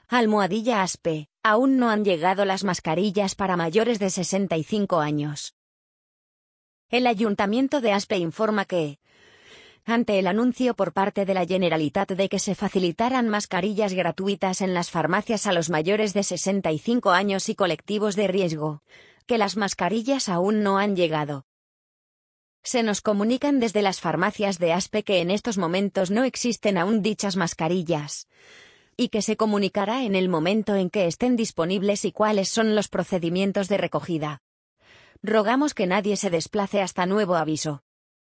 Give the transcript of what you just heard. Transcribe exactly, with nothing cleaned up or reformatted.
Almohadilla Aspe, aún no han llegado las mascarillas para mayores de sesenta y cinco años. El Ayuntamiento de Aspe informa que, ante el anuncio por parte de la Generalitat de que se facilitaran mascarillas gratuitas en las farmacias a los mayores de sesenta y cinco años y colectivos de riesgo, que las mascarillas aún no han llegado. Se nos comunican desde las farmacias de Aspe que en estos momentos no existen aún dichas mascarillas, y que se comunicará en el momento en que estén disponibles y cuáles son los procedimientos de recogida. Rogamos que nadie se desplace hasta nuevo aviso.